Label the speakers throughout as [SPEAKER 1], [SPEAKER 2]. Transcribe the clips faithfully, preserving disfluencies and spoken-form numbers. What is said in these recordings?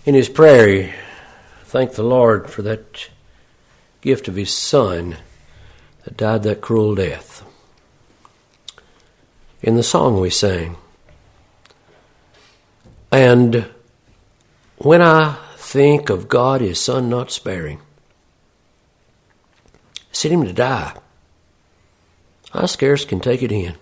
[SPEAKER 1] In his prayer, he thanked the Lord for that gift of his Son that died that cruel death. In the song we sang, and when I think of God, his Son not sparing, sent him to die, I scarce can take it in.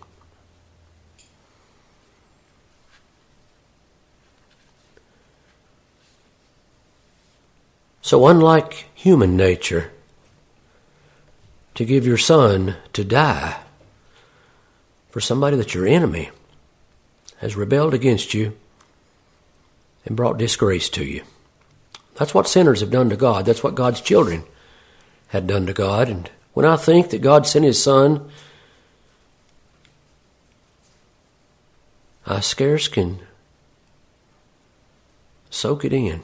[SPEAKER 1] So unlike human nature, to give your Son to die for somebody that your enemy has rebelled against you and brought disgrace to you. That's what sinners have done to God. That's what God's children had done to God. And when I think that God sent his Son, I scarce can soak it in.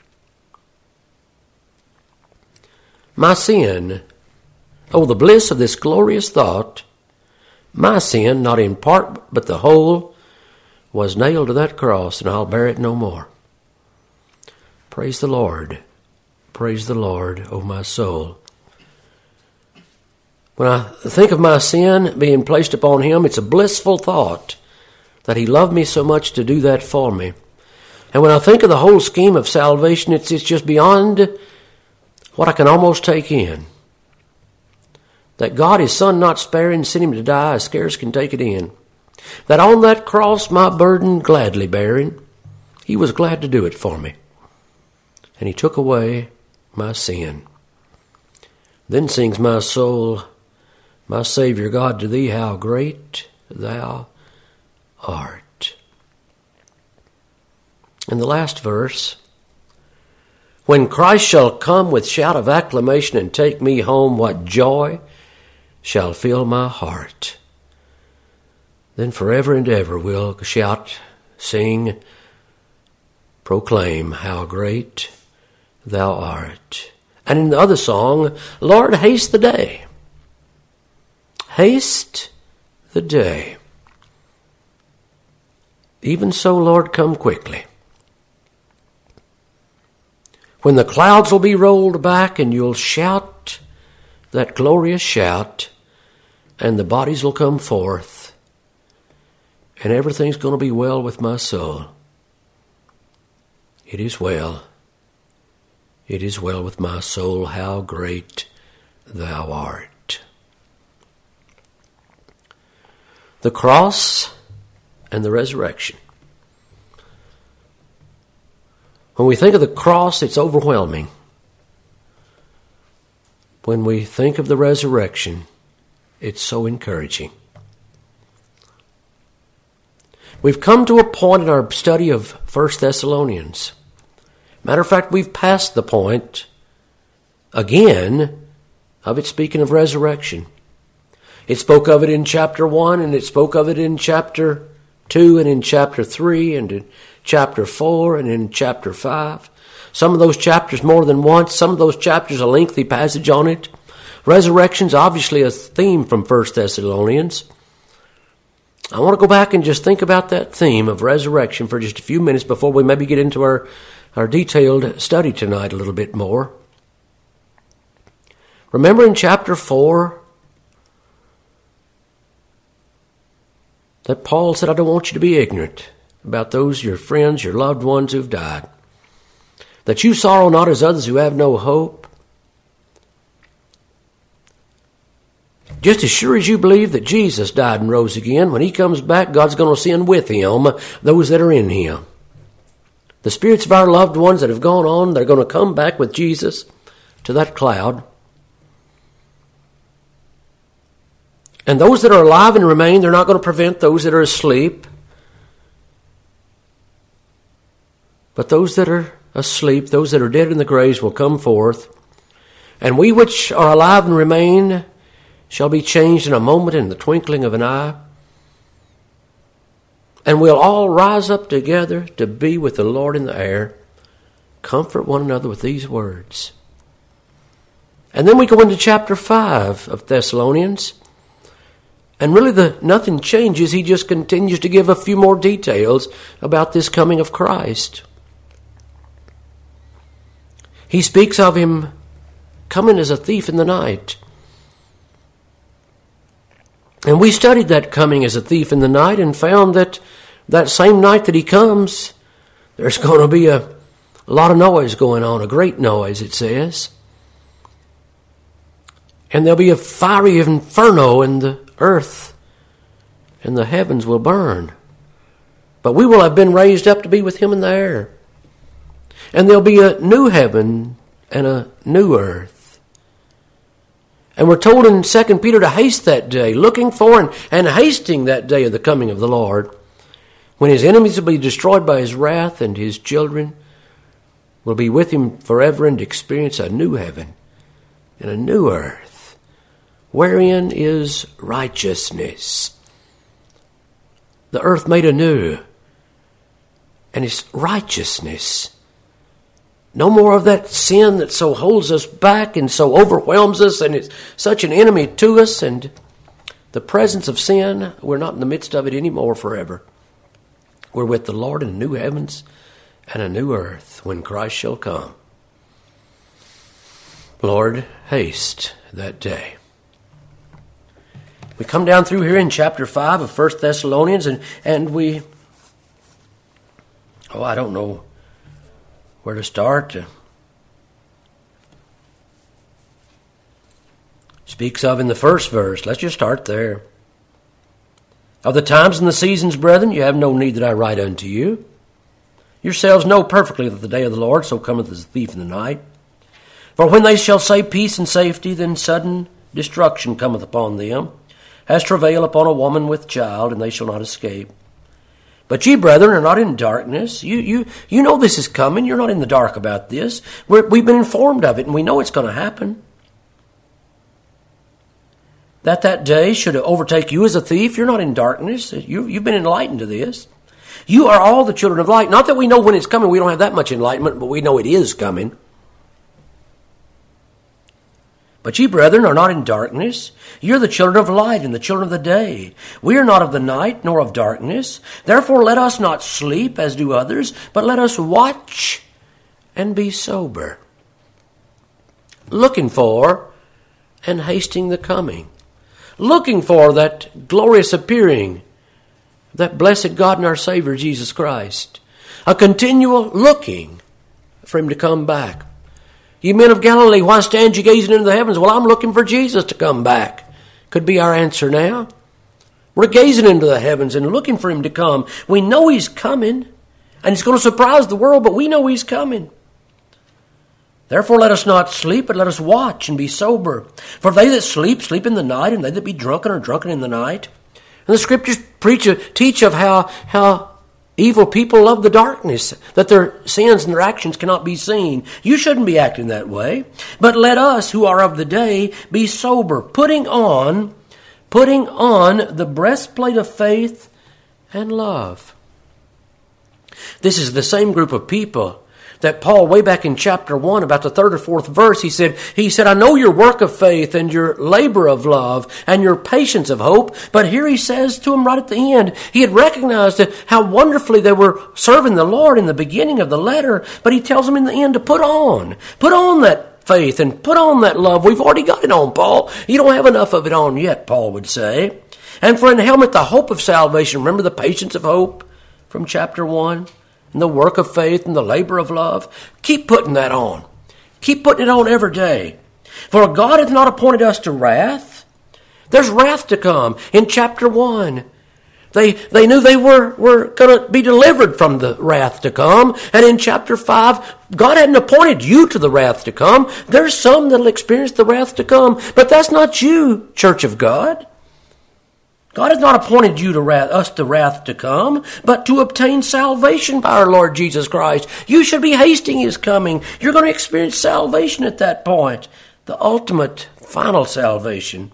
[SPEAKER 1] My sin, oh, the bliss of this glorious thought, my sin, not in part but the whole, was nailed to that cross, and I'll bear it no more. Praise the Lord. Praise the Lord, O my soul. When I think of my sin being placed upon him, it's a blissful thought that he loved me so much to do that for me. And when I think of the whole scheme of salvation, it's, it's just beyond what I can almost take in. That God, his Son not sparing, sent him to die, I scarce can take it in. That on that cross, my burden gladly bearing, he was glad to do it for me. And he took away my sin. Then sings my soul, my Savior God, to thee how great thou art. In the last verse, when Christ shall come with shout of acclamation and take me home, what joy shall fill my heart. Then forever and ever we'll shout, sing, proclaim how great thou art. And in the other song, Lord, haste the day. Haste the day. Even so, Lord, come quickly. When the clouds will be rolled back and you'll shout that glorious shout, and the bodies will come forth, and everything's going to be well with my soul. It is well. It is well with my soul. How great thou art. The cross and the resurrection. When we think of the cross, it's overwhelming. When we think of the resurrection, it's so encouraging. We've come to a point in our study of First Thessalonians. Matter of fact, we've passed the point again of it speaking of resurrection. It spoke of it in chapter one, and it spoke of it in chapter two, and in chapter three, and in chapter four, and in chapter five. Some of those chapters more than once. Some of those chapters a lengthy passage on it. Resurrection's obviously a theme from First Thessalonians. I want to go back and just think about that theme of resurrection for just a few minutes before we maybe get into our, our detailed study tonight a little bit more. Remember in chapter four that Paul said, I don't want you to be ignorant about those, your friends, your loved ones who've died. That you sorrow not as others who have no hope. Just as sure as you believe that Jesus died and rose again, when he comes back, God's going to send with him those that are in him. The spirits of our loved ones that have gone on, they're going to come back with Jesus to that cloud. And those that are alive and remain, they're not going to prevent those that are asleep. But those that are asleep, those that are dead in the graves will come forth. And we which are alive and remain shall be changed in a moment, in the twinkling of an eye. And we'll all rise up together to be with the Lord in the air. Comfort one another with these words. And then we go into chapter five of Thessalonians. And really the nothing changes. He just continues to give a few more details about this coming of Christ. He speaks of him coming as a thief in the night. And we studied that coming as a thief in the night and found that that same night that he comes, there's going to be a, a lot of noise going on, a great noise, it says. And there'll be a fiery inferno in the earth, and the heavens will burn. But we will have been raised up to be with him in the air. And there'll be a new heaven and a new earth. And we're told in Second Peter to haste that day, looking for and, and hasting that day of the coming of the Lord, when his enemies will be destroyed by his wrath, and his children will be with him forever and experience a new heaven and a new earth, wherein is righteousness. The earth made anew, and it's righteousness. No more of that sin that so holds us back and so overwhelms us and is such an enemy to us. And the presence of sin, we're not in the midst of it anymore forever. We're with the Lord in a new heavens and a new earth when Christ shall come. Lord, haste that day. We come down through here in chapter five of First Thessalonians, and, and we, oh, I don't know where to start. Speaks of in the first verse. Let's just start there. Of the times and the seasons, brethren, you have no need that I write unto you. Yourselves know perfectly that the day of the Lord so cometh as a thief in the night. For when they shall say peace and safety, then sudden destruction cometh upon them, as travail upon a woman with child, and they shall not escape. But ye, brethren, are not in darkness. You you you know this is coming. You're not in the dark about this. We're, we've been informed of it, and we know it's going to happen. That that day should overtake you as a thief. You're not in darkness. You, you've been enlightened to this. You are all the children of light. Not that we know when it's coming. We don't have that much enlightenment, but we know it is coming. But ye, brethren, are not in darkness. You're the children of light and the children of the day. We are not of the night, nor of darkness. Therefore let us not sleep, as do others, but let us watch and be sober, looking for and hasting the coming, looking for that glorious appearing, that blessed God and our Savior, Jesus Christ. A continual looking for him to come back. Ye men of Galilee, why stand ye gazing into the heavens? Well, I'm looking for Jesus to come back. Could be our answer now. We're gazing into the heavens and looking for him to come. We know he's coming, and it's going to surprise the world, but we know he's coming. Therefore let us not sleep, but let us watch and be sober. For they that sleep, sleep in the night, and they that be drunken are drunken in the night. And the Scriptures preach, teach of how, how evil people love the darkness, that their sins and their actions cannot be seen. You shouldn't be acting that way. But let us, who are of the day, be sober, putting on, putting on the breastplate of faith and love. This is the same group of people that Paul, way back in chapter one, about the third or fourth verse, he said, he said, I know your work of faith and your labor of love and your patience of hope. But here he says to him right at the end, he had recognized how wonderfully they were serving the Lord in the beginning of the letter, but he tells them in the end to put on, put on that faith and put on that love. We've already got it on, Paul. You don't have enough of it on yet, Paul would say. And for an helmet, the hope of salvation. Remember the patience of hope from chapter one? And the work of faith and the labor of love. Keep putting that on. Keep putting it on every day. For God hath not appointed us to wrath. There's wrath to come. In chapter one, they they knew they were, were going to be delivered from the wrath to come. And in chapter five, God hadn't appointed you to the wrath to come. There's some that'll experience the wrath to come. But that's not you, church of God. God has not appointed you to wrath, us to wrath to come, but to obtain salvation by our Lord Jesus Christ. You should be hasting his coming. You're going to experience salvation at that point, the ultimate, final salvation.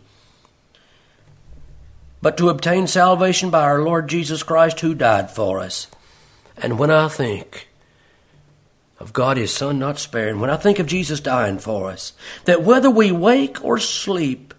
[SPEAKER 1] But to obtain salvation by our Lord Jesus Christ, who died for us. And when I think of God, his Son not sparing, when I think of Jesus dying for us, that whether we wake or sleep,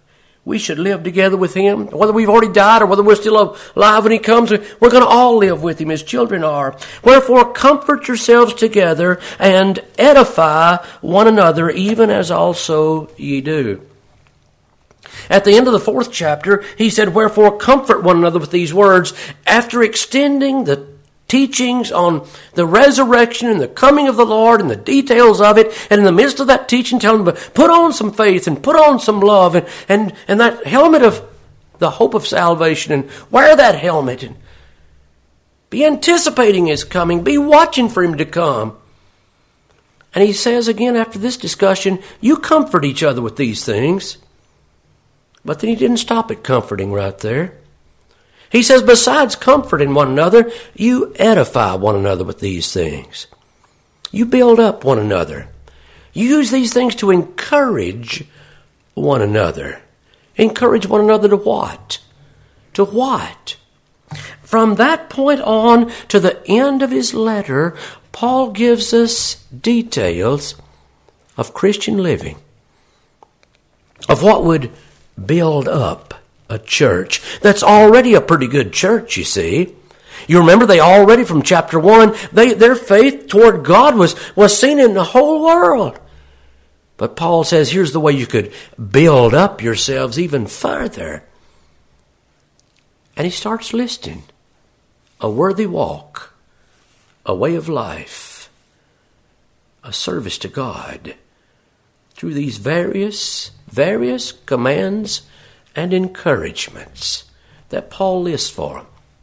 [SPEAKER 1] we should live together with Him. Whether we've already died or whether we're still alive when He comes, we're going to all live with Him as children are. Wherefore, comfort yourselves together and edify one another, even as also ye do. At the end of the fourth chapter, he said, wherefore comfort one another with these words, after extending the teachings on the resurrection and the coming of the Lord and the details of it, and in the midst of that teaching, tell them to put on some faith and put on some love and, and, and that helmet of the hope of salvation, and wear that helmet and be anticipating His coming, be watching for Him to come. And he says again after this discussion, you comfort each other with these things. But then he didn't stop at comforting right there. He says, besides comforting one another, you edify one another with these things. You build up one another. You use these things to encourage one another. Encourage one another to what? To what? From that point on to the end of his letter, Paul gives us details of Christian living, of what would build up a church that's already a pretty good church, you see. You remember they already from chapter one, they, their faith toward God was, was seen in the whole world. But Paul says, here's the way you could build up yourselves even further. And he starts listing a worthy walk, a way of life, a service to God through these various, various commands and encouragements that Paul lists for them.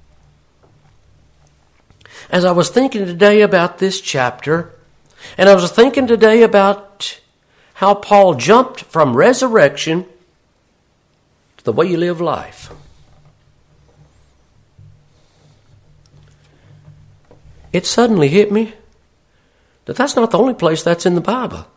[SPEAKER 1] As I was thinking today about this chapter, and I was thinking today about how Paul jumped from resurrection to the way you live life. It suddenly hit me that that's not the only place that's in the Bible.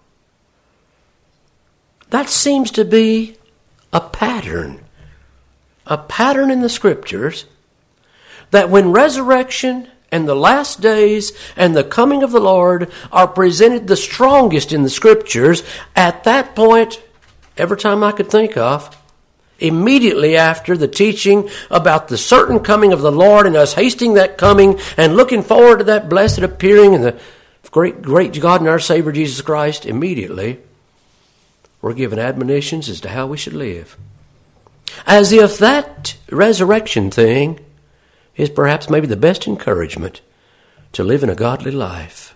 [SPEAKER 1] That seems to be a pattern, a pattern in the Scriptures, that when resurrection and the last days and the coming of the Lord are presented the strongest in the Scriptures, at that point, every time I could think of, immediately after the teaching about the certain coming of the Lord and us hasting that coming and looking forward to that blessed appearing and the great, great God and our Savior Jesus Christ, immediately we're given admonitions as to how we should live. As if that resurrection thing is perhaps maybe the best encouragement to live in a godly life.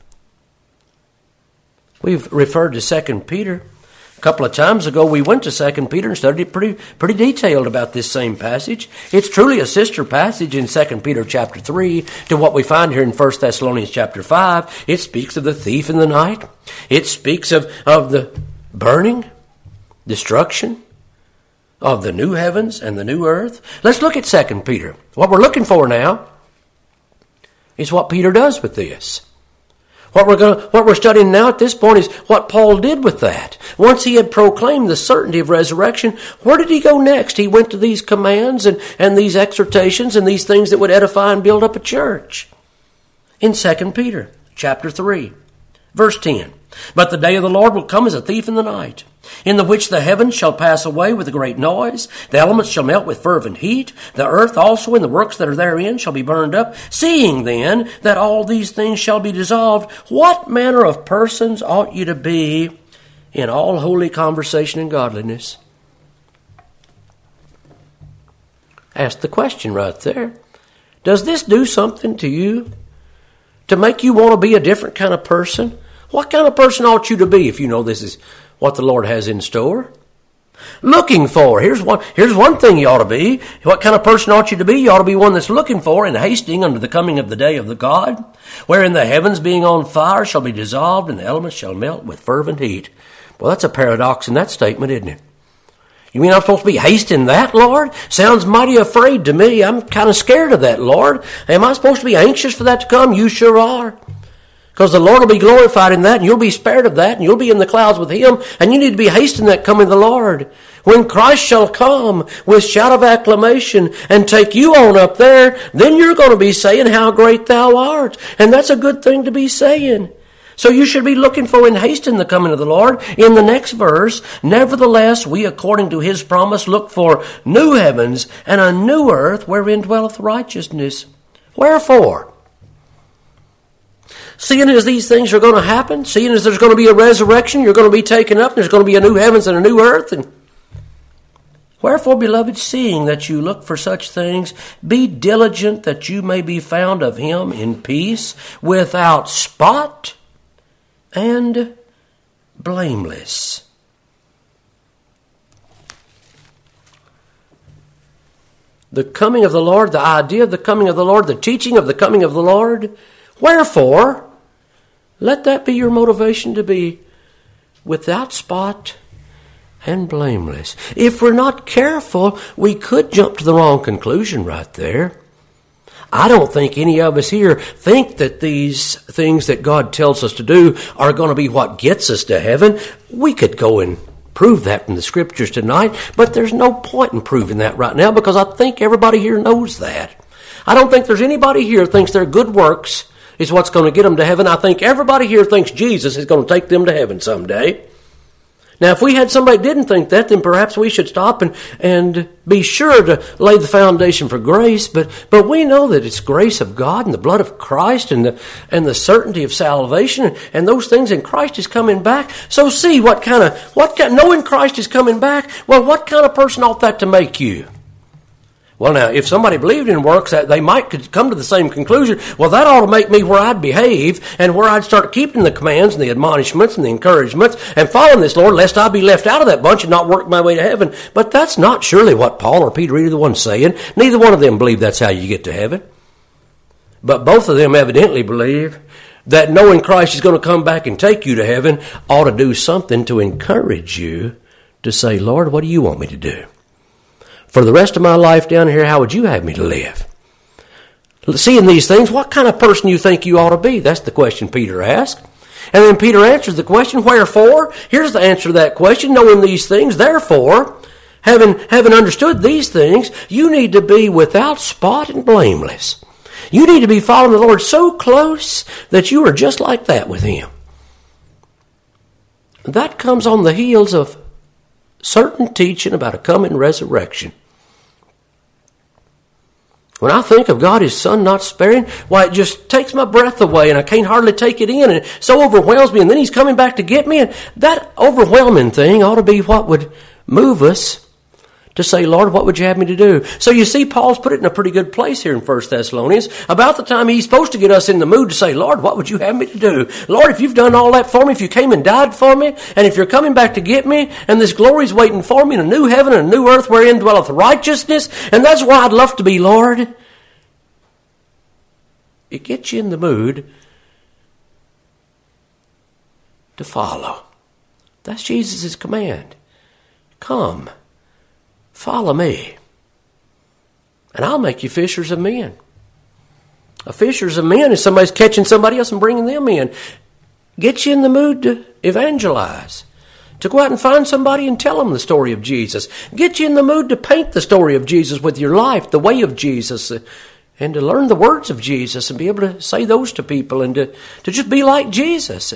[SPEAKER 1] We've referred to Second Peter. A couple of times ago we went to Second Peter and studied pretty pretty detailed about this same passage. It's truly a sister passage in Second Peter chapter three to what we find here in First Thessalonians chapter five. It speaks of the thief in the night. It speaks of, of the burning, destruction of the new heavens and the new earth. Let's look at Second Peter. What we're looking for now is what Peter does with this. What we're going, what we're studying now at this point is what Paul did with that. Once he had proclaimed the certainty of resurrection, where did he go next? He went to these commands and, and these exhortations and these things that would edify and build up a church. In Second Peter chapter three, verse ten. But the day of the Lord will come as a thief in the night, in the which the heavens shall pass away with a great noise, the elements shall melt with fervent heat, the earth also and the works that are therein shall be burned up. Seeing then that all these things shall be dissolved, what manner of persons ought you to be in all holy conversation and godliness? Ask the question right there. Does this do something to you to make you want to be a different kind of person? What kind of person ought you to be if you know this is what the Lord has in store? Looking for. Here's one, here's one thing you ought to be. What kind of person ought you to be? You ought to be one that's looking for and hasting unto the coming of the day of the God, wherein the heavens being on fire shall be dissolved and the elements shall melt with fervent heat. Well, that's a paradox in that statement, isn't it? You mean I'm supposed to be hasting that, Lord? Sounds mighty afraid to me. I'm kind of scared of that, Lord. Am I supposed to be anxious for that to come? You sure are. Because the Lord will be glorified in that, and you'll be spared of that, and you'll be in the clouds with Him, and you need to be hastening that coming of the Lord. When Christ shall come with shout of acclamation and take you on up there, then you're going to be saying how great thou art. And that's a good thing to be saying. So you should be looking for and hastening the coming of the Lord. In the next verse, nevertheless, we, according to his promise, look for new heavens and a new earth wherein dwelleth righteousness. Wherefore? Seeing as these things are going to happen, seeing as there's going to be a resurrection, you're going to be taken up, there's going to be a new heavens and a new earth. And wherefore, beloved, seeing that you look for such things, be diligent that you may be found of him in peace, without spot and blameless. The coming of the Lord, the idea of the coming of the Lord, the teaching of the coming of the Lord. Wherefore, let that be your motivation to be without spot and blameless. If we're not careful, we could jump to the wrong conclusion right there. I don't think any of us here think that these things that God tells us to do are going to be what gets us to heaven. We could go and prove that from the Scriptures tonight, but there's no point in proving that right now because I think everybody here knows that. I don't think there's anybody here who thinks their good works is what's going to get them to heaven. I think everybody here thinks Jesus is going to take them to heaven someday. Now, if we had somebody that didn't think that, then perhaps we should stop and, and be sure to lay the foundation for grace. But but we know that it's grace of God and the blood of Christ and the and the certainty of salvation and, and those things. And Christ is coming back. So see what kind of what kind, knowing Christ is coming back. Well, what kind of person ought that to make you? Well, now, if somebody believed in works, they might could come to the same conclusion. Well, that ought to make me where I'd behave and where I'd start keeping the commands and the admonishments and the encouragements and following this, Lord, lest I be left out of that bunch and not work my way to heaven. But that's not surely what Paul or Peter, either the one saying. Neither one of them believe that's how you get to heaven. But both of them evidently believe that knowing Christ is going to come back and take you to heaven ought to do something to encourage you to say, Lord, what do you want me to do? For the rest of my life down here, how would you have me to live? Seeing these things, what kind of person you think you ought to be? That's the question Peter asked. And then Peter answers the question, wherefore? Here's the answer to that question, knowing these things. Therefore, having, having understood these things, you need to be without spot and blameless. You need to be following the Lord so close that you are just like that with him. That comes on the heels of certain teaching about a coming resurrection. When I think of God, his Son not sparing, why, it just takes my breath away and I can't hardly take it in and it so overwhelms me. And then he's coming back to get me. And that overwhelming thing ought to be what would move us to say, Lord, what would you have me to do? So you see, Paul's put it in a pretty good place here in First Thessalonians. About the time he's supposed to get us in the mood to say, Lord, what would you have me to do? Lord, if you've done all that for me, if you came and died for me, and if you're coming back to get me, and this glory's waiting for me in a new heaven and a new earth wherein dwelleth righteousness, and that's where I'd love to be, Lord. It gets you in the mood to follow. That's Jesus' command. Come. Follow me, and I'll make you fishers of men. A fishers of men is somebody's catching somebody else and bringing them in. Get you in the mood to evangelize, to go out and find somebody and tell them the story of Jesus. Get you in the mood to paint the story of Jesus with your life, the way of Jesus, and to learn the words of Jesus and be able to say those to people and to, to just be like Jesus.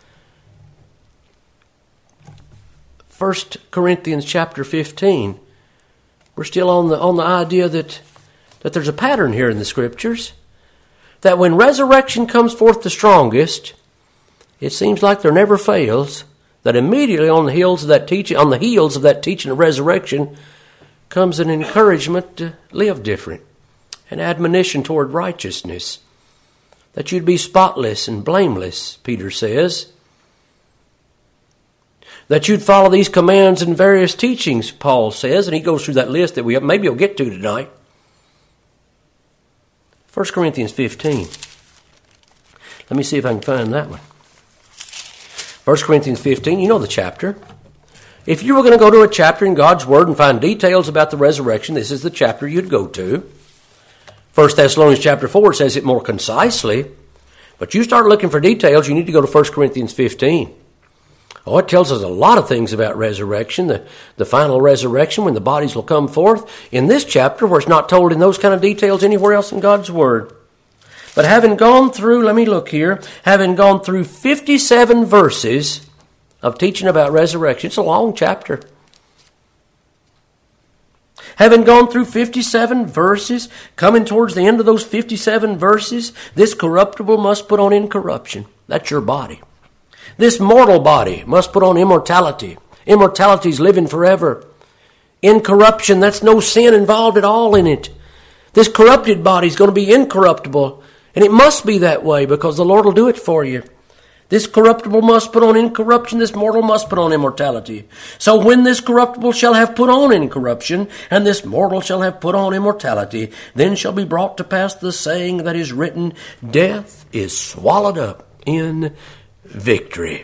[SPEAKER 1] First Corinthians chapter fifteen. We're still on the on the idea that, that there's a pattern here in the Scriptures. That when resurrection comes forth the strongest, it seems like there never fails that immediately on the heels of that teaching, on the heels of that teaching of resurrection, comes an encouragement to live different, an admonition toward righteousness, that you'd be spotless and blameless, Peter says. That you'd follow these commands and various teachings, Paul says, and he goes through that list that we maybe we'll get to tonight. First Corinthians fifteen. Let me see if I can find that one. First Corinthians fifteen, you know the chapter. If you were going to go to a chapter in God's Word and find details about the resurrection, this is the chapter you'd go to. First Thessalonians chapter four says it more concisely, but you start looking for details, you need to go to First Corinthians fifteen. Oh, it tells us a lot of things about resurrection, the, the final resurrection when the bodies will come forth. In this chapter, where it's not told in those kind of details anywhere else in God's Word. But having gone through, let me look here, having gone through fifty-seven verses of teaching about resurrection, it's a long chapter. Having gone through fifty-seven verses, coming towards the end of those fifty-seven verses, this corruptible must put on incorruption. That's your body. This mortal body must put on immortality. Immortality is living forever. Incorruption, that's no sin involved at all in it. This corrupted body is going to be incorruptible. And it must be that way because the Lord will do it for you. This corruptible must put on incorruption. This mortal must put on immortality. So when this corruptible shall have put on incorruption, and this mortal shall have put on immortality, then shall be brought to pass the saying that is written, death is swallowed up in victory.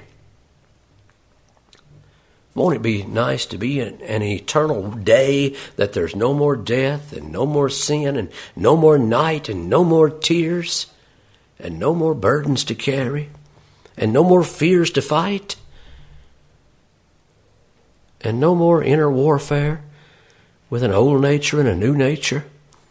[SPEAKER 1] Won't it be nice to be in an eternal day that there's no more death and no more sin and no more night and no more tears and no more burdens to carry and no more fears to fight and no more inner warfare with an old nature and a new nature?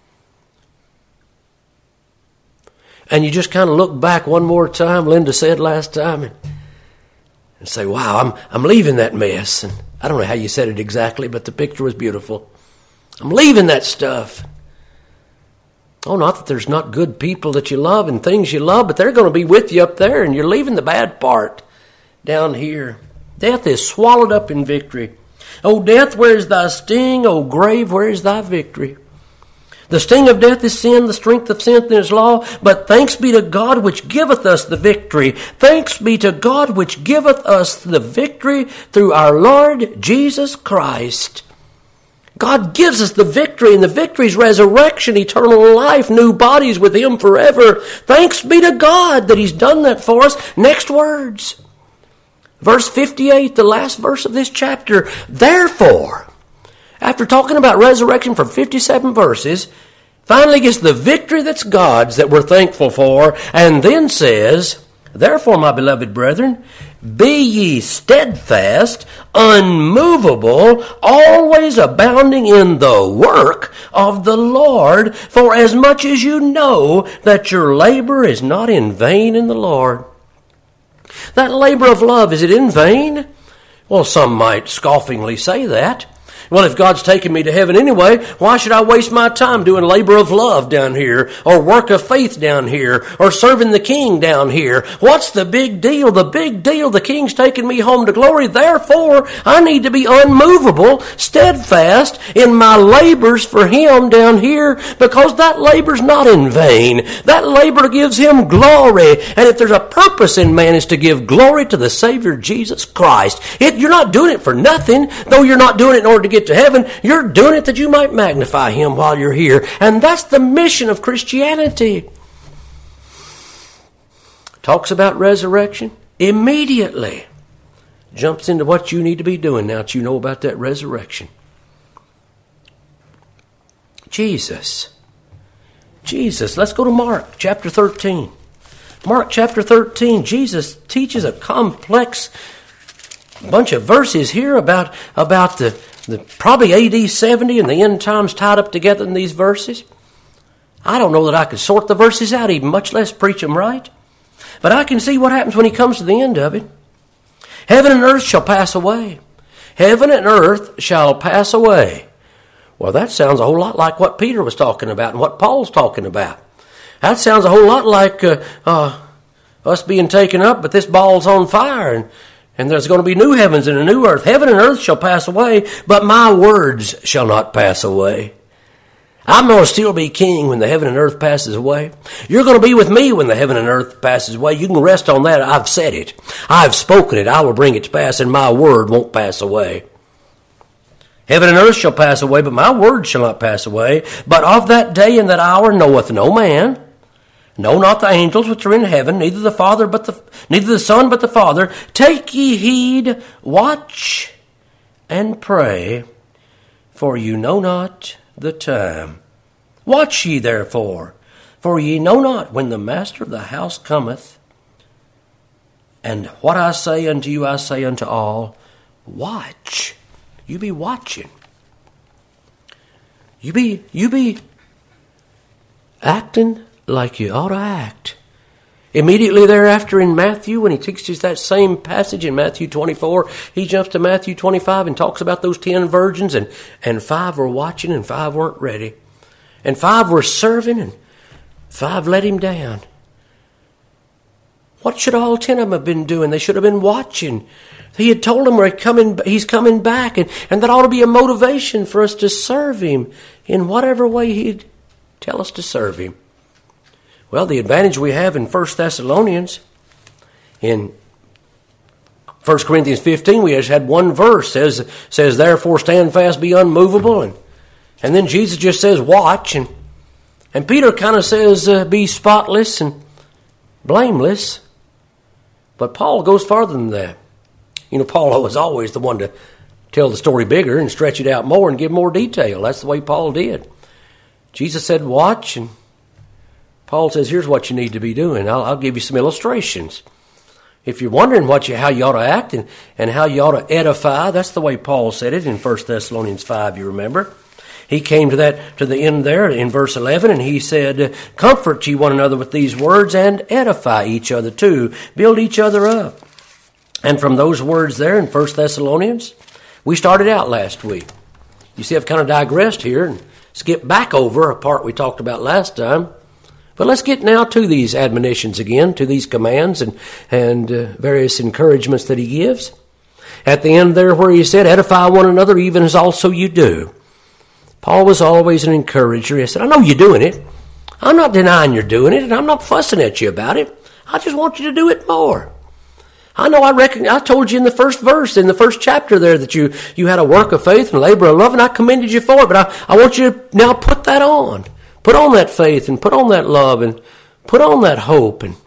[SPEAKER 1] And you just kind of look back one more time, Linda said last time, and And say, wow, I'm I'm leaving that mess. And I don't know how you said it exactly, but the picture was beautiful. I'm leaving that stuff. Oh, not that there's not good people that you love and things you love, but they're going to be with you up there, and you're leaving the bad part down here. Death is swallowed up in victory. O death, where is thy sting? O grave, where is thy victory? The sting of death is sin, the strength of sin is law, but thanks be to God which giveth us the victory. Thanks be to God which giveth us the victory through our Lord Jesus Christ. God gives us the victory, and the victory is resurrection, eternal life, new bodies with Him forever. Thanks be to God that He's done that for us. Next words. Verse fifty-eight, the last verse of this chapter. Therefore, after talking about resurrection for fifty-seven verses, finally gets the victory that's God's that we're thankful for, and then says, therefore, my beloved brethren, be ye steadfast, unmovable, always abounding in the work of the Lord, for as much as you know that your labor is not in vain in the Lord. That labor of love, is it in vain? Well, some might scoffingly say that. Well, if God's taking me to heaven anyway, why should I waste my time doing labor of love down here, or work of faith down here, or serving the King down here? What's the big deal? The big deal, the King's taking me home to glory. Therefore, I need to be unmovable, steadfast in my labors for Him down here, because that labor's not in vain. That labor gives Him glory. And if there's a purpose in man, it's to give glory to the Savior Jesus Christ. It, you're not doing it for nothing, though you're not doing it in order to get to heaven. You're doing it that you might magnify Him while you're here. And that's the mission of Christianity. Talks about resurrection. Immediately jumps into what you need to be doing now that you know about that resurrection. Jesus. Jesus. Let's go to Mark chapter thirteen. Mark chapter thirteen. Jesus teaches a complex bunch of verses here about, about the The, probably A D seventy and the end times tied up together in these verses. I don't know that I could sort the verses out even, much less preach them right. But I can see what happens when He comes to the end of it. Heaven and earth shall pass away. Heaven and earth shall pass away. Well, that sounds a whole lot like what Peter was talking about and what Paul's talking about. That sounds a whole lot like uh, uh, us being taken up, but this ball's on fire, and And there's going to be new heavens and a new earth. Heaven and earth shall pass away, but my words shall not pass away. I'm going to still be king when the heaven and earth passes away. You're going to be with me when the heaven and earth passes away. You can rest on that. I've said it. I've spoken it. I will bring it to pass, and my word won't pass away. Heaven and earth shall pass away, but my word shall not pass away. But of that day and that hour knoweth no man, no, not the angels which are in heaven, neither the Father, but the neither the Son, but the Father. Take ye heed, watch, and pray, for you know not the time. Watch ye therefore, for ye know not when the master of the house cometh. And what I say unto you, I say unto all, watch. You be watching. You be you be acting like you ought to act. Immediately thereafter in Matthew, when he teaches that same passage in Matthew twenty-four, he jumps to Matthew twenty-five and talks about those ten virgins, and, and five were watching and five weren't ready. And five were serving and five let him down. What should all ten of them have been doing? They should have been watching. He had told them we're coming, he's coming back, and, and that ought to be a motivation for us to serve him in whatever way he'd tell us to serve him. Well, the advantage we have in First Thessalonians, in First Corinthians fifteen, we just had one verse, says, says therefore stand fast, be unmovable, and, and then Jesus just says watch, and, and Peter kind of says uh, be spotless and blameless, but Paul goes farther than that. You know, Paul was always the one to tell the story bigger and stretch it out more and give more detail. That's the way Paul did. Jesus said watch, and Paul says, here's what you need to be doing. I'll, I'll give you some illustrations. If you're wondering what you, how you ought to act and, and how you ought to edify, that's the way Paul said it in First Thessalonians five, you remember. He came to that to the end there in verse eleven, and he said, comfort ye one another with these words and edify each other too. Build each other up. And from those words there in First Thessalonians, we started out last week. You see, I've kind of digressed here and skipped back over a part we talked about last time. But let's get now to these admonitions again, to these commands and, and uh, various encouragements that he gives. At the end there where he said, edify one another even as also you do. Paul was always an encourager. He said, I know you're doing it. I'm not denying you're doing it, and I'm not fussing at you about it. I just want you to do it more. I know I reckon I told you in the first verse, in the first chapter there, that you, you had a work of faith and labor of love, and I commended you for it, but I, I want you to now put that on. Put on that faith and put on that love and put on that hope and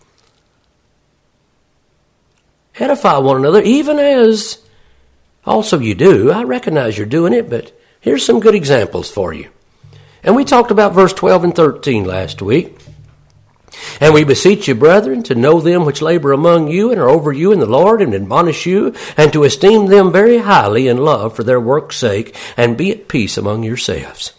[SPEAKER 1] edify one another, even as also you do. I recognize you're doing it, but here's some good examples for you. And we talked about verse twelve and thirteen last week. And we beseech you, brethren, to know them which labor among you and are over you in the Lord, and admonish you, and to esteem them very highly in love for their work's sake, and be at peace among yourselves.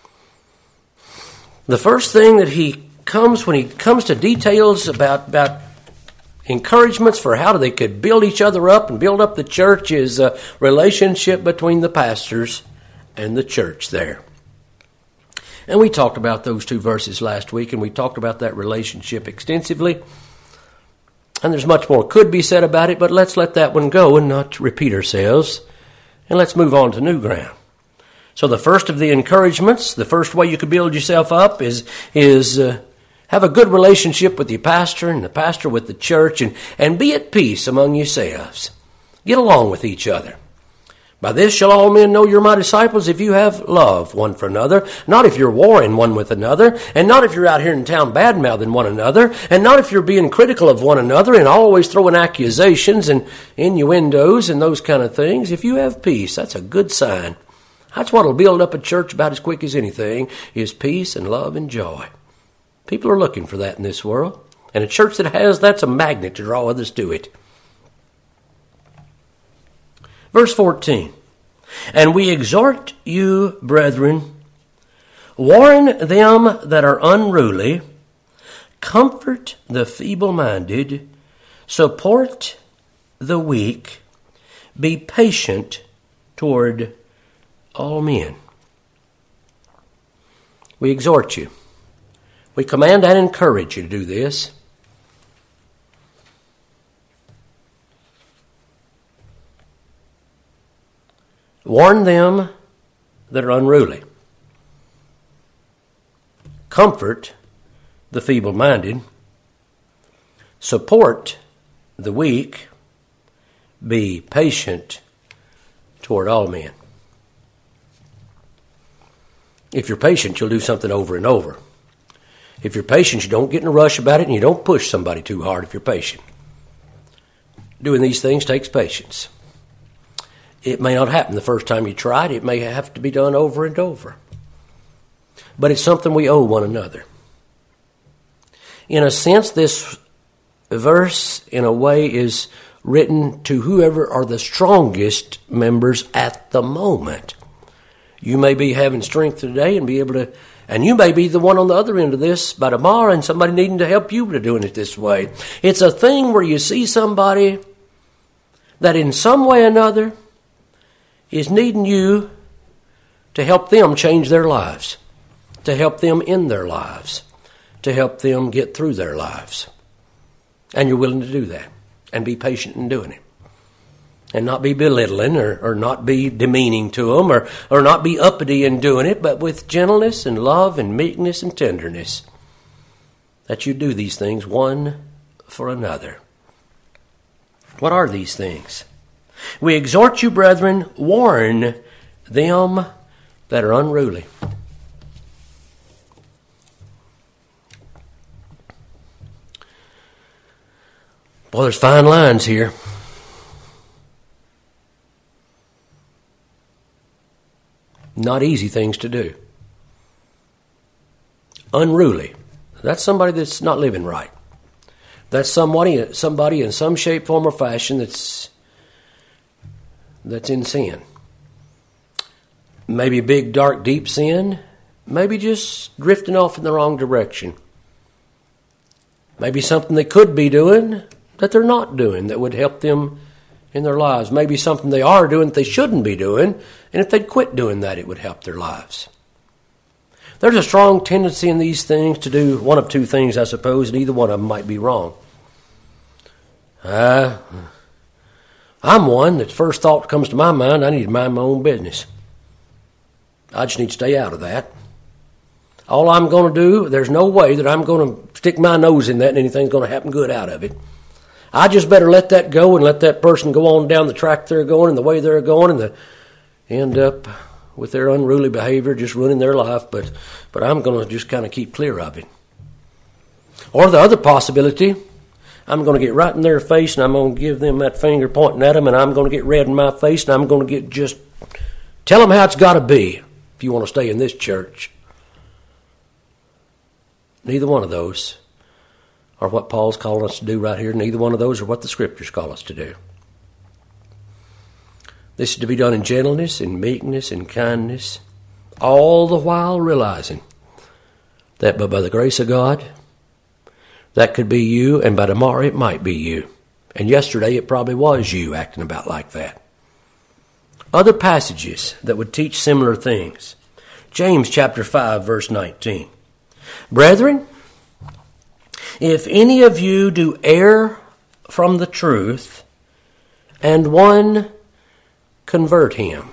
[SPEAKER 1] The first thing that he comes, when he comes to details about, about encouragements for how they could build each other up and build up the church, is a relationship between the pastors and the church there. And we talked about those two verses last week, and we talked about that relationship extensively. And there's much more could be said about it, but let's let that one go and not repeat ourselves. And let's move on to new ground. So the first of the encouragements, the first way you could build yourself up is is uh, have a good relationship with your pastor and the pastor with the church, and, and be at peace among yourselves. Get along with each other. By this shall all men know you're my disciples, if you have love one for another, not if you're warring one with another, and not if you're out here in town bad-mouthing one another, and not if you're being critical of one another and always throwing accusations and innuendos and those kind of things. If you have peace, that's a good sign. That's what will build up a church about as quick as anything, is peace and love and joy. People are looking for that in this world. And a church that has that's a magnet to draw others to it. Verse fourteen, and we exhort you, brethren, warn them that are unruly, comfort the feeble-minded, support the weak, be patient toward all men. We exhort you. We command and encourage you to do this. Warn them that are unruly. Comfort the feeble-minded. Support the weak. Be patient toward all men. If you're patient, you'll do something over and over. If you're patient, you don't get in a rush about it, and you don't push somebody too hard if you're patient. Doing these things takes patience. It may not happen the first time you try it. It may have to be done over and over. But it's something we owe one another. In a sense, this verse, in a way, is written to whoever are the strongest members at the moment. You may be having strength today and be able to And you may be the one on the other end of this by tomorrow and somebody needing to help you to doing it this way. It's a thing where you see somebody that in some way or another is needing you to help them change their lives, to help them in their lives, to help them get through their lives. And you're willing to do that and be patient in doing it. And not be belittling or, or not be demeaning to them or, or not be uppity in doing it, but with gentleness and love and meekness and tenderness, that you do these things one for another. What are these things? We exhort you, brethren, warn them that are unruly. Boy, there's fine lines here. Not easy things to do. Unruly. That's somebody that's not living right. That's somebody, somebody in some shape, form, or fashion that's that's in sin. Maybe a big, dark, deep sin. Maybe just drifting off in the wrong direction. Maybe something they could be doing that they're not doing that would help them in their lives. Maybe something they are doing that they shouldn't be doing, and if they'd quit doing that, it would help their lives. There's a strong tendency in these things to do one of two things, I suppose, and either one of them might be wrong. Uh, I'm one that first thought comes to my mind, I need to mind my own business. I just need to stay out of that. All I'm going to do, there's no way that I'm going to stick my nose in that and anything's going to happen good out of it. I just better let that go and let that person go on down the track they're going and the way they're going and the, end up with their unruly behavior, just ruining their life. But, but I'm going to just kind of keep clear of it. Or the other possibility, I'm going to get right in their face and I'm going to give them that finger pointing at them and I'm going to get red in my face and I'm going to get just tell them how it's got to be if you want to stay in this church. Neither one of those are what Paul's calling us to do right here. Neither one of those are what the Scriptures call us to do. This is to be done in gentleness, in meekness, in kindness, all the while realizing that but by the grace of God, that could be you, and by tomorrow it might be you. And yesterday it probably was you acting about like that. Other passages that would teach similar things. James chapter five, verse nineteen. Brethren, if any of you do err from the truth, and one convert him.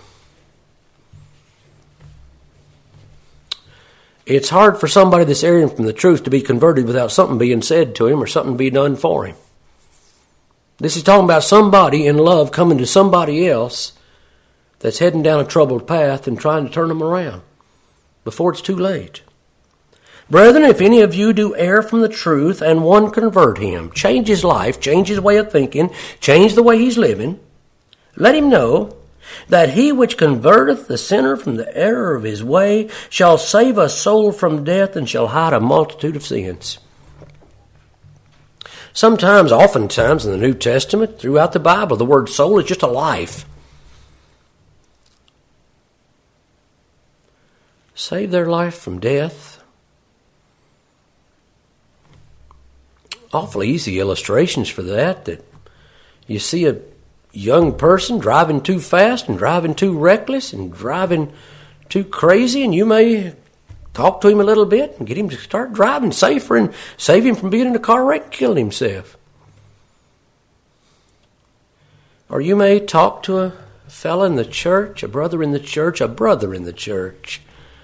[SPEAKER 1] It's hard for somebody that's erring from the truth to be converted without something being said to him or something being done for him. This is talking about somebody in love coming to somebody else that's heading down a troubled path and trying to turn them around before it's too late. Brethren, if any of you do err from the truth and one convert him, change his life, change his way of thinking, change the way he's living, let him know that he which converteth the sinner from the error of his way shall save a soul from death and shall hide a multitude of sins. Sometimes, oftentimes in the New Testament, throughout the Bible, the word soul is just a life. Save their life from death. Awfully easy illustrations for that, that you see a young person driving too fast and driving too reckless and driving too crazy, and you may talk to him a little bit and get him to start driving safer and save him from being in a car wreck and killing himself. Or you may talk to a fella in the church, a brother in the church, a brother in the church,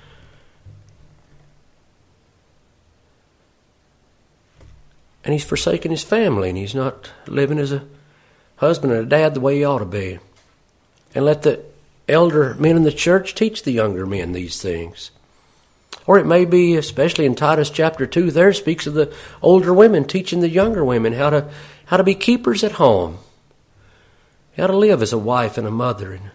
[SPEAKER 1] and he's forsaken his family and he's not living as a husband and a dad the way he ought to be. And let the elder men in the church teach the younger men these things. Or it may be, especially in Titus chapter two, there speaks of the older women teaching the younger women how to how to be keepers at home, how to live as a wife and a mother. And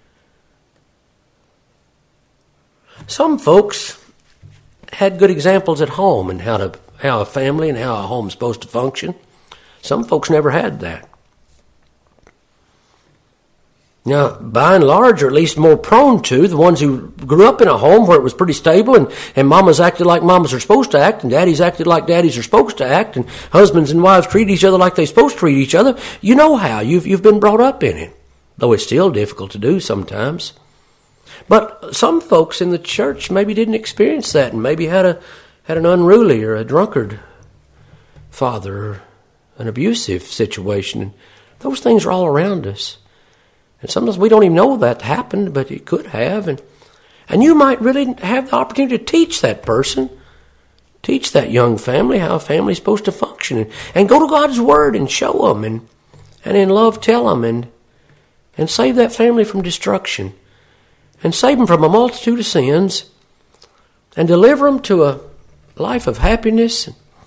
[SPEAKER 1] some folks had good examples at home and how to how a family and how a home's supposed to function. Some folks never had that. Now, by and large, or at least more prone to, the ones who grew up in a home where it was pretty stable and, and mamas acted like mamas are supposed to act and daddies acted like daddies are supposed to act and husbands and wives treat each other like they're supposed to treat each other. You know how. You've, you've been brought up in it, though it's still difficult to do sometimes. But some folks in the church maybe didn't experience that and maybe had a had an unruly or a drunkard father or an abusive situation. And those things are all around us. And sometimes we don't even know that happened, but it could have. And and you might really have the opportunity to teach that person, teach that young family how a family's supposed to function. And, and go to God's Word and show them and, and in love tell them and, and save that family from destruction. And save them from a multitude of sins and deliver them to a life of happiness.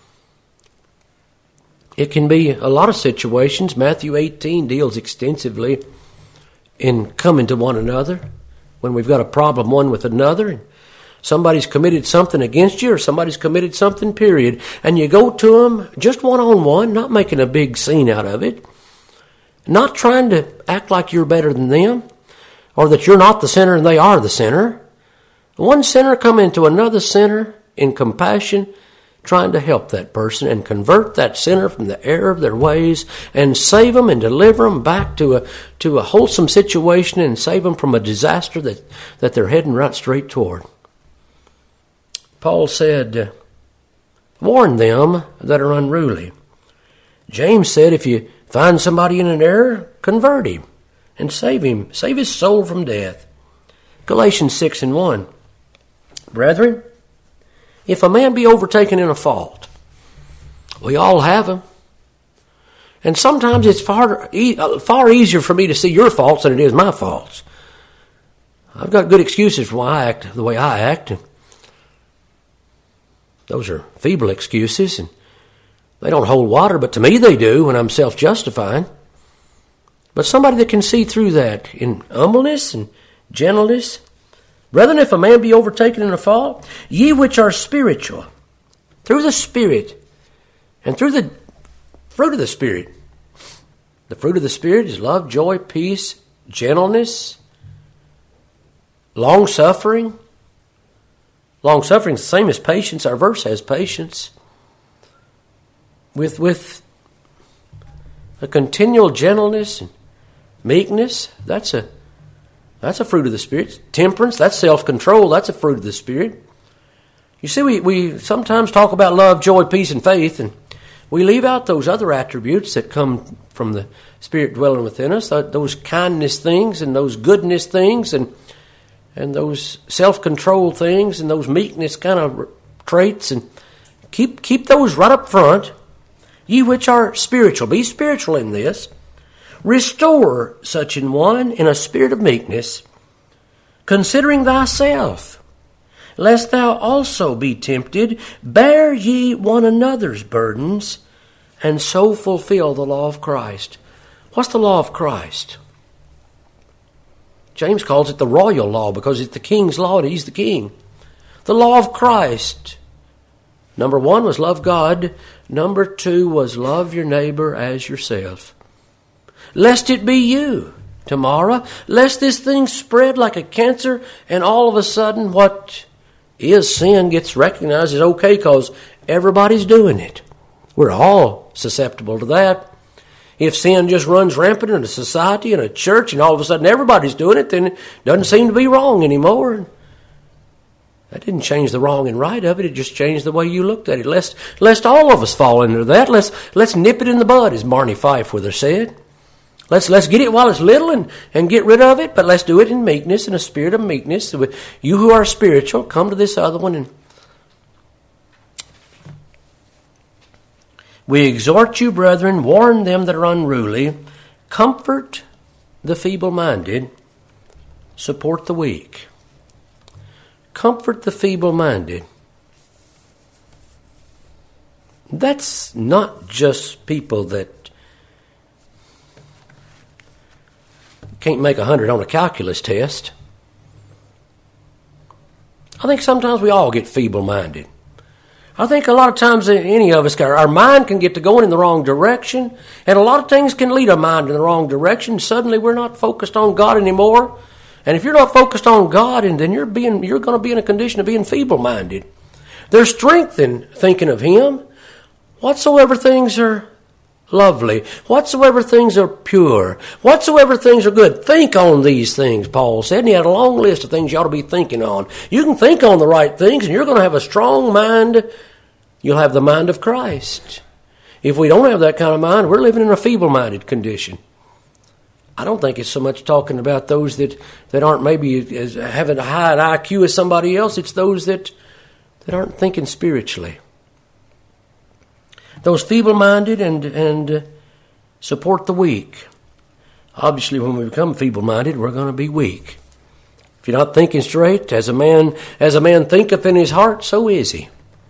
[SPEAKER 1] It can be a lot of situations. Matthew eighteen deals extensively in coming to one another when we've got a problem one with another and somebody's committed something against you or somebody's committed something, period, and you go to them just one-on-one, not making a big scene out of it, not trying to act like you're better than them or that you're not the sinner and they are the sinner. One sinner coming to another sinner in compassion, trying to help that person and convert that sinner from the error of their ways and save them and deliver them back to a to a wholesome situation and save them from a disaster that, that they're heading right straight toward. Paul said, warn them that are unruly. James said, if you find somebody in an error, convert him and save him, save his soul from death. Galatians six and one. Brethren, if a man be overtaken in a fault, we all have them. And sometimes it's far, far easier for me to see your faults than it is my faults. I've got good excuses for why I act the way I act. And those are feeble excuses, and they don't hold water, but to me they do when I'm self-justifying. But somebody that can see through that in humbleness and gentleness. Brethren, if a man be overtaken in a fault, ye which are spiritual, through the Spirit, and through the fruit of the Spirit. The fruit of the Spirit is love, joy, peace, gentleness, long-suffering. Long-suffering is the same as patience. Our verse has patience. With, with a continual gentleness and meekness, that's a That's a fruit of the Spirit. Temperance, that's self-control. That's a fruit of the Spirit. You see, we, we sometimes talk about love, joy, peace, and faith, and we leave out those other attributes that come from the Spirit dwelling within us, those kindness things and those goodness things and and those self-control things and those meekness kind of traits. And keep, keep those right up front. Ye which are spiritual, be spiritual in this. Restore such an one in a spirit of meekness, considering thyself, lest thou also be tempted. Bear ye one another's burdens, and so fulfill the law of Christ. What's the law of Christ? James calls it the royal law because it's the king's law and he's the king. The law of Christ. Number one was love God. Number two was love your neighbor as yourself. Lest it be you tomorrow, lest this thing spread like a cancer and all of a sudden what is sin gets recognized as okay because everybody's doing it. We're all susceptible to that. If sin just runs rampant in a society, in a church, and all of a sudden everybody's doing it, then it doesn't seem to be wrong anymore. That didn't change the wrong and right of it. It just changed the way you looked at it. Lest, lest all of us fall into that. Let's, let's nip it in the bud, as Barney Fife would have said. Let's let's get it while it's little and, and get rid of it, but let's do it in meekness, in a spirit of meekness. You who are spiritual, come to this other one. And we exhort you, brethren, warn them that are unruly, comfort the feeble-minded, support the weak. Comfort the feeble-minded. That's not just people that can't make a hundred on a calculus test. I think sometimes we all get feeble-minded. I think a lot of times any of us, our mind can get to going in the wrong direction, and a lot of things can lead our mind in the wrong direction. Suddenly we're not focused on God anymore. And if you're not focused on God, and then you're being you're going to be in a condition of being feeble-minded. There's strength in thinking of Him. Whatsoever things are lovely, whatsoever things are pure, whatsoever things are good, think on these things, Paul said. And he had a long list of things you ought to be thinking on. You can think on the right things, and you're going to have a strong mind. You'll have the mind of Christ. If we don't have that kind of mind, we're living in a feeble-minded condition. I don't think it's so much talking about those that, that aren't maybe as having a high I Q as somebody else. It's those that, that aren't thinking spiritually. Those feeble-minded and and support the weak. Obviously, when we become feeble-minded, we're going to be weak. If you're not thinking straight, as a man as a man thinketh in his heart, so is he.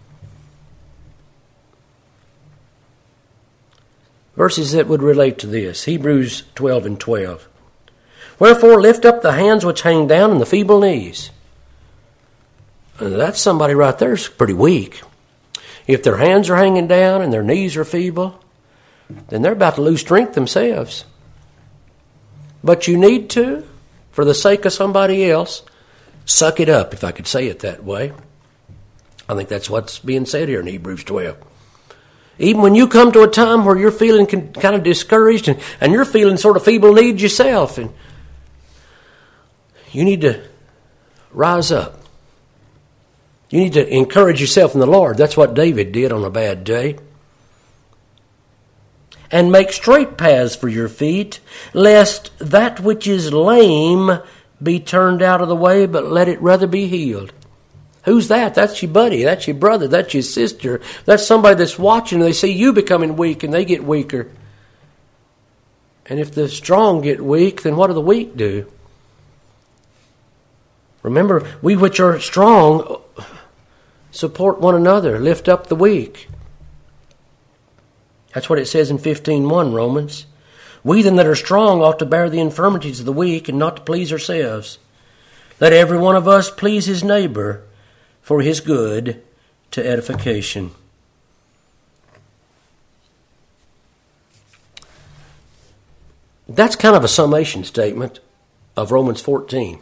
[SPEAKER 1] Verses that would relate to this. Hebrews twelve and twelve. Wherefore lift up the hands which hang down and the feeble knees. And that's somebody right there is pretty weak. If their hands are hanging down and their knees are feeble, then they're about to lose strength themselves. But you need to, for the sake of somebody else, suck it up, if I could say it that way. I think that's what's being said here in Hebrews twelve. Even when you come to a time where you're feeling kind of discouraged and, and you're feeling sort of feeble-kneed yourself, and you need to rise up. You need to encourage yourself in the Lord. That's what David did on a bad day. And make straight paths for your feet, lest that which is lame be turned out of the way, but let it rather be healed. Who's that? That's your buddy. That's your brother. That's your sister. That's somebody that's watching and they see you becoming weak and they get weaker. And if the strong get weak, then what do the weak do? Remember, we which are strong support one another, lift up the weak. That's what it says in fifteen one, Romans. We then that are strong ought to bear the infirmities of the weak and not to please ourselves. Let every one of us please his neighbor for his good to edification. That's kind of a summation statement of Romans fourteen.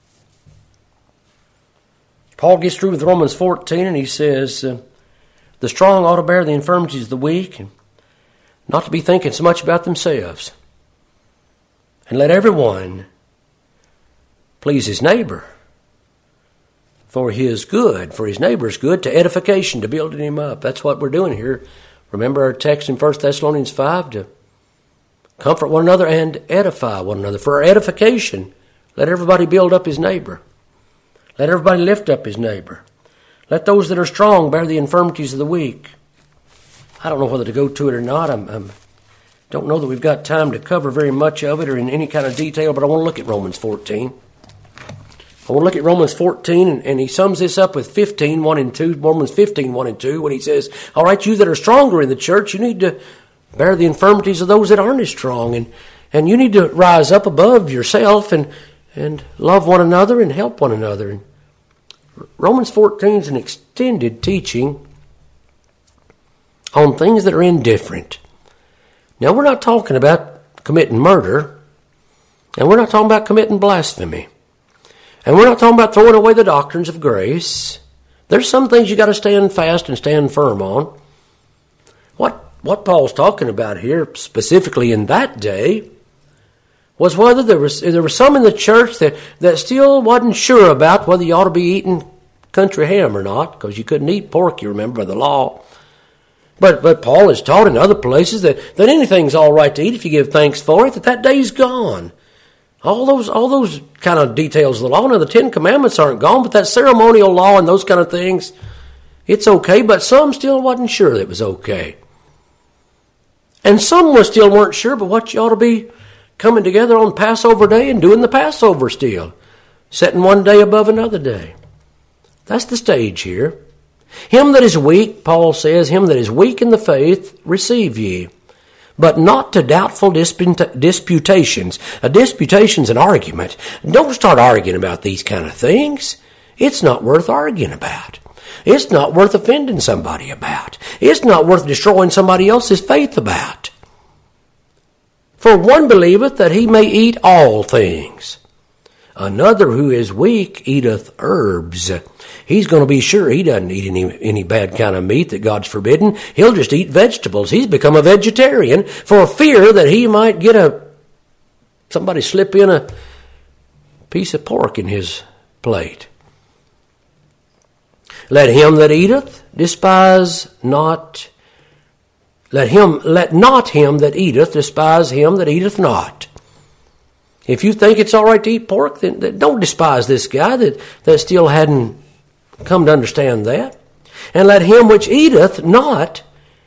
[SPEAKER 1] Paul gets through with Romans fourteen and he says, uh, the strong ought to bear the infirmities of the weak and not to be thinking so much about themselves. And let everyone please his neighbor for his good, for his neighbor's good, to edification, to building him up. That's what we're doing here. Remember our text in First Thessalonians five, to comfort one another and edify one another. For our edification, let everybody build up his neighbor. Let everybody lift up his neighbor. Let those that are strong bear the infirmities of the weak. I don't know whether to go to it or not. I I'm, don't know that we've got time to cover very much of it or in any kind of detail, but I want to look at Romans fourteen. I want to look at Romans fourteen, and, and he sums this up with fifteen, one and two, Romans fifteen, one and two, when he says, all right, you that are stronger in the church, you need to bear the infirmities of those that aren't as strong, and, and you need to rise up above yourself and, and love one another and help one another. And Romans fourteen is an extended teaching on things that are indifferent. Now, we're not talking about committing murder, and we're not talking about committing blasphemy, and we're not talking about throwing away the doctrines of grace. There's some things you got to stand fast and stand firm on. What what Paul's talking about here, specifically in that day, was whether there was there was some in the church that, that still wasn't sure about whether you ought to be eating country ham or not, because you couldn't eat pork, you remember, by the law. But but Paul has taught in other places that, that anything's all right to eat if you give thanks for it, that that day's gone. All those all those kind of details of the law. Now, the Ten Commandments aren't gone, but that ceremonial law and those kind of things, it's okay, but some still wasn't sure that it was okay. And some was still weren't sure, but what you ought to be coming together on Passover Day and doing the Passover still, setting one day above another day. That's the stage here. Him that is weak, Paul says, him that is weak in the faith, receive ye, but not to doubtful disput- disputations. A disputation's an argument. Don't start arguing about these kind of things. It's not worth arguing about. It's not worth offending somebody about. It's not worth destroying somebody else's faith about. For one believeth that he may eat all things. Another who is weak eateth herbs. He's going to be sure he doesn't eat any, any bad kind of meat that God's forbidden. He'll just eat vegetables. He's become a vegetarian for fear that he might get a, somebody slip in a piece of pork in his plate. Let him that eateth despise not Let him, let not him that eateth despise him that eateth not. If you think it's all right to eat pork, then, then don't despise this guy that, that still hadn't come to understand that. And let him which eateth not,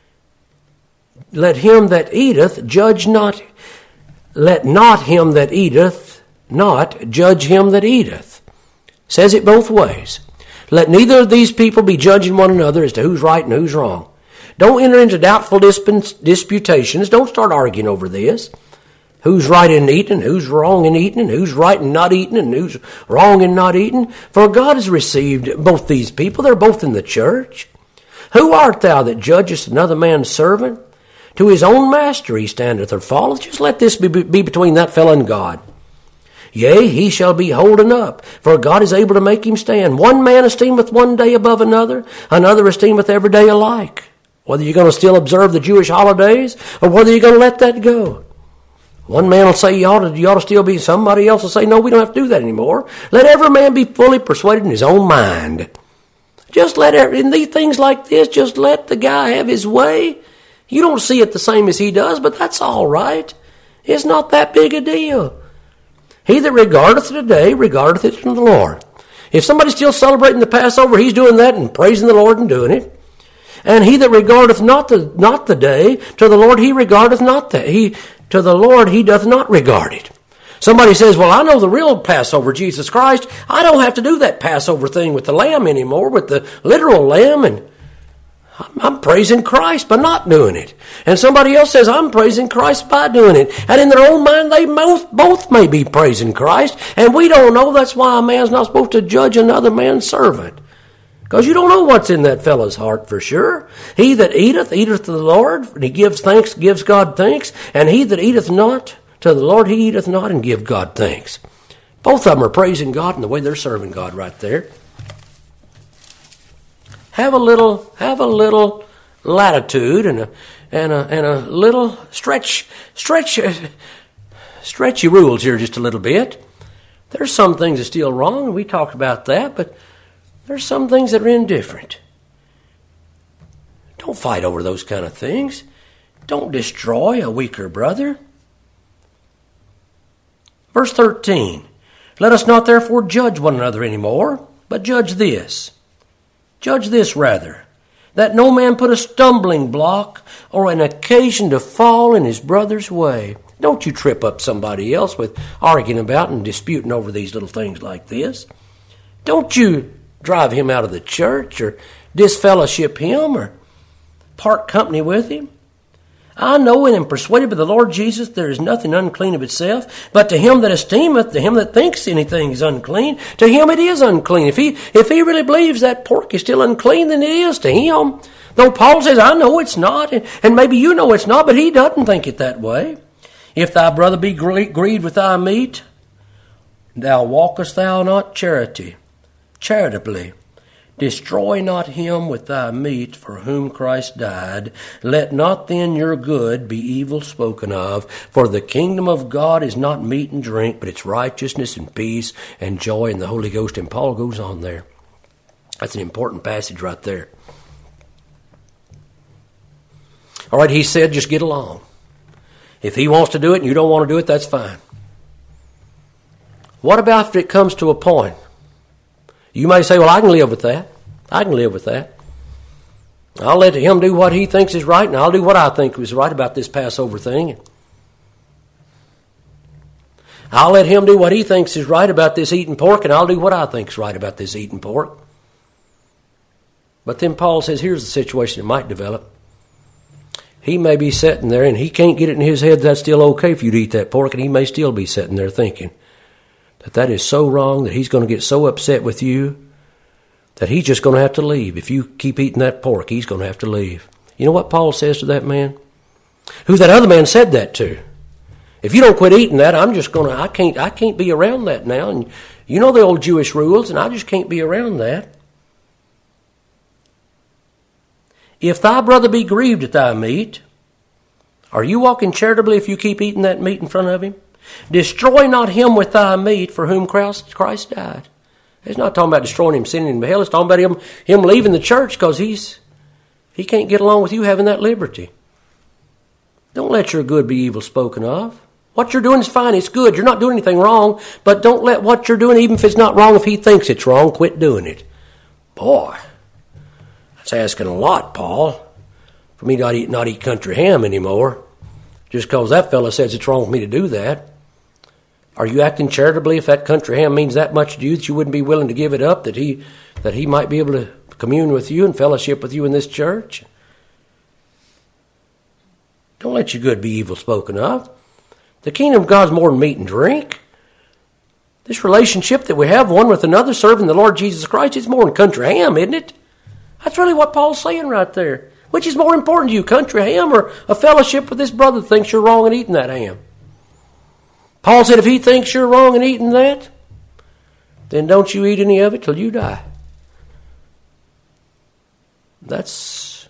[SPEAKER 1] let him that eateth judge not, let not him that eateth not judge him that eateth. Says it both ways. Let neither of these people be judging one another as to who's right and who's wrong. Don't enter into doubtful disputations. Don't start arguing over this. Who's right in eating, who's wrong in eating, and who's right in not eating, and who's wrong in not eating. For God has received both these people. They're both in the church. Who art thou that judgest another man's servant? To his own master he standeth or falleth. Just let this be, be between that fellow and God. Yea, he shall be holden up, for God is able to make him stand. One man esteemeth one day above another, another esteemeth every day alike. Whether you're going to still observe the Jewish holidays or whether you're going to let that go. One man will say you ought to, you ought to still be, somebody else will say, no, we don't have to do that anymore. Let every man be fully persuaded in his own mind. Just let, every, in these things like this, just let the guy have his way. You don't see it the same as he does, but that's all right. It's not that big a deal. He that regardeth the day, regardeth it to the Lord. If somebody's still celebrating the Passover, he's doing that and praising the Lord and doing it. And he that regardeth not the not the day, to the Lord he regardeth not that. He to the Lord he doth not regard it. Somebody says, well, I know the real Passover, Jesus Christ. I don't have to do that Passover thing with the lamb anymore, with the literal lamb, and I'm, I'm praising Christ by not doing it. And somebody else says, I'm praising Christ by doing it. And in their own mind, they both, both may be praising Christ. And we don't know. That's why a man's not supposed to judge another man's servant. Because you don't know what's in that fellow's heart for sure. He that eateth, eateth to the Lord, and he gives thanks, gives God thanks. And he that eateth not, to the Lord he eateth not, and give God thanks. Both of them are praising God in the way they're serving God right there. Have a little, have a little latitude and a, and a, and a little stretch, stretch, stretch your rules here just a little bit. There's some things that are still wrong, and we talked about that, but there's some things that are indifferent. Don't fight over those kind of things. Don't destroy a weaker brother. Verse thirteen, let us not therefore judge one another any more, but judge this. Judge this rather, that no man put a stumbling block or an occasion to fall in his brother's way. Don't you trip up somebody else with arguing about and disputing over these little things like this. Don't you drive him out of the church or disfellowship him or part company with him. I know and am persuaded by the Lord Jesus there is nothing unclean of itself, but to him that esteemeth, to him that thinks anything is unclean, to him it is unclean. If he if he really believes that pork is still unclean, then it is to him. Though Paul says, I know it's not, and, and maybe you know it's not, but he doesn't think it that way. If thy brother be grieved with thy meat, thou walkest thou not charity. Charitably, destroy not him with thy meat for whom Christ died. Let not then your good be evil spoken of. For the kingdom of God is not meat and drink, but it's righteousness and peace and joy in the Holy Ghost. And Paul goes on there. That's an important passage right there. All right, he said, just get along. If he wants to do it and you don't want to do it, that's fine. What about if it comes to a point? You may say, well, I can live with that. I can live with that. I'll let him do what he thinks is right, and I'll do what I think is right about this Passover thing. I'll let him do what he thinks is right about this eating pork, and I'll do what I think is right about this eating pork. But then Paul says, here's the situation that might develop. He may be sitting there, and he can't get it in his head that's still okay for you to eat that pork, and he may still be sitting there thinking that that is so wrong that he's going to get so upset with you that he's just going to have to leave. If you keep eating that pork, he's going to have to leave. You know what Paul says to that man? Who that other man said that to? If you don't quit eating that, I'm just going to, I can't, I can't be around that now. And you know the old Jewish rules, and I just can't be around that. If thy brother be grieved at thy meat, are you walking charitably if you keep eating that meat in front of him? Destroy not him with thy meat for whom Christ, Christ died. It's not talking about destroying him, sending him to hell. It's talking about him, him leaving the church because he's he can't get along with you having that liberty. Don't let your good be evil spoken of. What you're doing is fine. It's good. You're not doing anything wrong. But don't let what you're doing, even if it's not wrong, if he thinks it's wrong, quit doing it. Boy, that's asking a lot, Paul, for me not eat, not eat country ham anymore, just because that fella says it's wrong for me to do that. Are you acting charitably if that country ham means that much to you that you wouldn't be willing to give it up, that he that he might be able to commune with you and fellowship with you in this church? Don't let your good be evil spoken of. The kingdom of God is more than meat and drink. This relationship that we have one with another, serving the Lord Jesus Christ, is more than country ham, isn't it? That's really what Paul's saying right there. Which is more important to you, country ham or a fellowship with this brother that thinks you're wrong in eating that ham? Paul said if he thinks you're wrong in eating that, then don't you eat any of it till you die. That's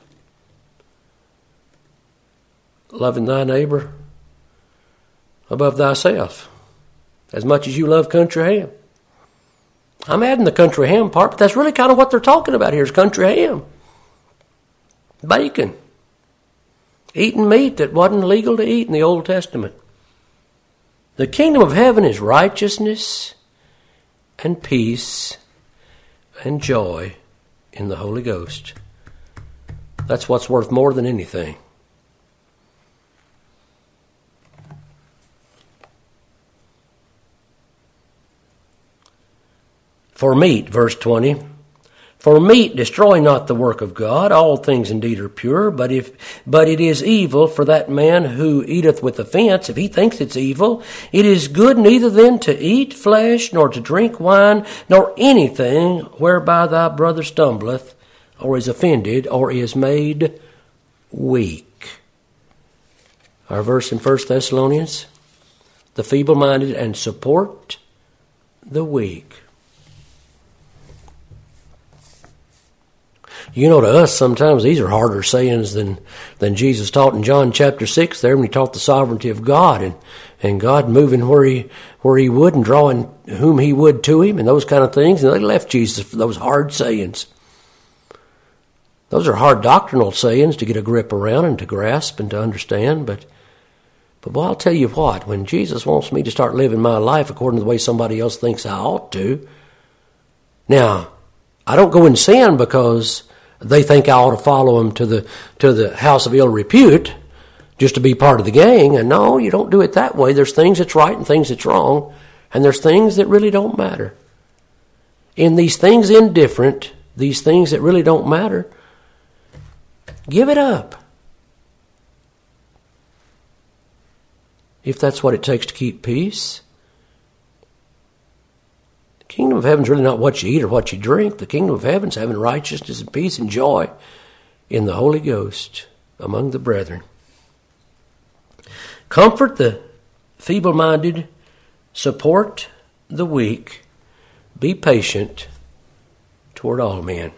[SPEAKER 1] loving thy neighbor above thyself, as much as you love country ham. I'm adding the country ham part, but that's really kind of what they're talking about here is country ham. Bacon. Eating meat that wasn't legal to eat in the Old Testament. The kingdom of heaven is righteousness and peace and joy in the Holy Ghost. That's what's worth more than anything. For meat, verse twenty, for meat destroy not the work of God. All things indeed are pure, but if but it is evil for that man who eateth with offense. If he thinks it's evil, it is good neither then to eat flesh, nor to drink wine, nor anything whereby thy brother stumbleth, or is offended, or is made weak. Our verse in First Thessalonians, the feeble-minded and support the weak. You know, to us, sometimes these are harder sayings than, than Jesus taught in John chapter six there when he taught the sovereignty of God and, and God moving where he, where he would and drawing whom he would to him and those kind of things. And they left Jesus for those hard sayings. Those are hard doctrinal sayings to get a grip around and to grasp and to understand. But, but boy, I'll tell you what, when Jesus wants me to start living my life according to the way somebody else thinks I ought to, now, I don't go and sin because they think I ought to follow them to the to the house of ill repute just to be part of the gang. And no, you don't do it that way. There's things that's right and things that's wrong. And there's things that really don't matter. In these things indifferent, these things that really don't matter, give it up. If that's what it takes to keep peace. The kingdom of heaven is really not what you eat or what you drink. The kingdom of heaven is having righteousness and peace and joy in the Holy Ghost among the brethren. Comfort the feeble-minded, support the weak, be patient toward all men.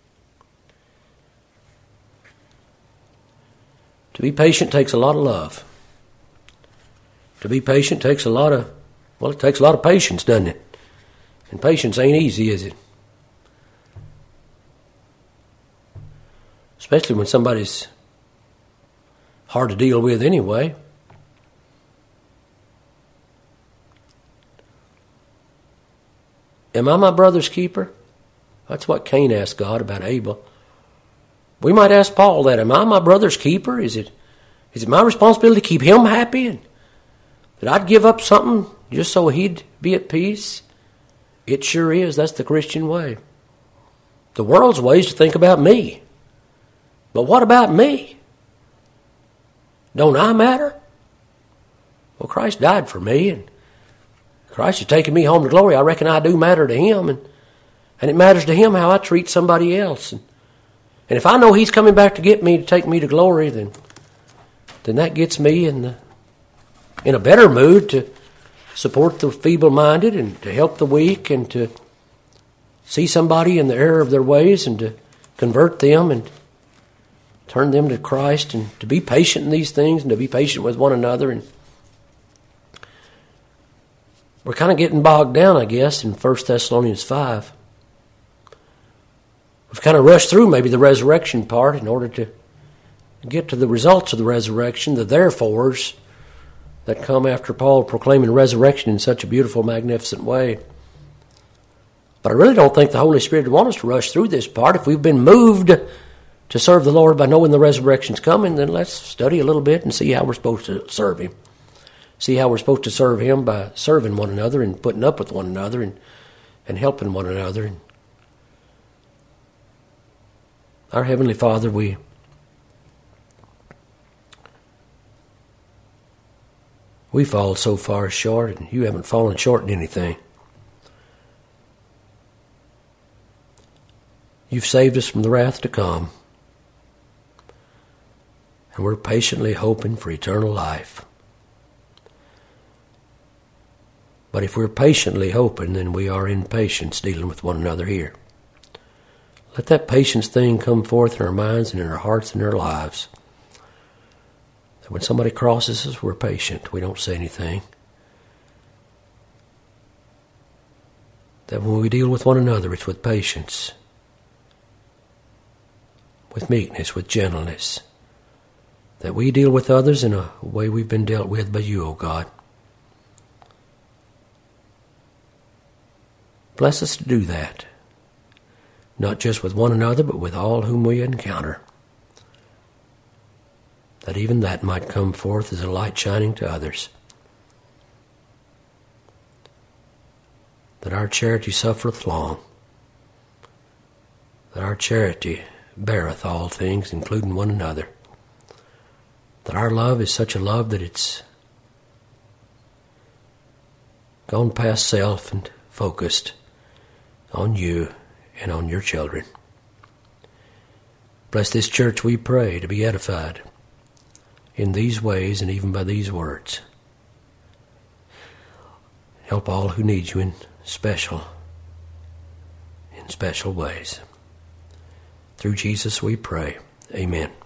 [SPEAKER 1] To be patient takes a lot of love. To be patient takes a lot of, well, it takes a lot of patience, doesn't it? And patience ain't easy, is it? Especially when somebody's hard to deal with anyway. Am I my brother's keeper? That's what Cain asked God about Abel. We might ask Paul that. Am I my brother's keeper? Is it, is it my responsibility to keep him happy? And that I'd give up something just so he'd be at peace? It sure is. That's the Christian way. The world's way is to think about me. But what about me? Don't I matter? Well, Christ died for me, and Christ has taken me home to glory. I reckon I do matter to him, and, And it matters to Him how I treat somebody else. And, and if I know He's coming back to get me, to take me to glory, then then that gets me in the, in a better mood to support the feeble-minded and to help the weak and to see somebody in the error of their ways and to convert them and turn them to Christ, and to be patient in these things and to be patient with one another. And we're kind of getting bogged down, I guess, in First Thessalonians five. We've kind of rushed through maybe the resurrection part in order to get to the results of the resurrection, the therefores that come after Paul proclaiming resurrection in such a beautiful, magnificent way. But I really don't think the Holy Spirit would want us to rush through this part. If we've been moved to serve the Lord by knowing the resurrection's coming, then let's study a little bit and see how we're supposed to serve Him. See how we're supposed to serve Him by serving one another and putting up with one another and, and helping one another. Our Heavenly Father, we we fall so far short, and You haven't fallen short in anything. You've saved us from the wrath to come, and we're patiently hoping for eternal life. But if we're patiently hoping, then we are in patience dealing with one another here. Let that patience thing come forth in our minds and in our hearts and in our lives. That when somebody crosses us, we're patient. We don't say anything. That when we deal with one another, it's with patience, with meekness, with gentleness. That we deal with others in a way we've been dealt with by You, O God. Bless us to do that, not just with one another, but with all whom we encounter, that even that might come forth as a light shining to others, that our charity suffereth long, that our charity beareth all things, including one another, that our love is such a love that it's gone past self and focused on You and on Your children. Bless this church, we pray, to be edified in these ways and even by these words. Help all who need You in special, in special ways. Through Jesus we pray. Amen.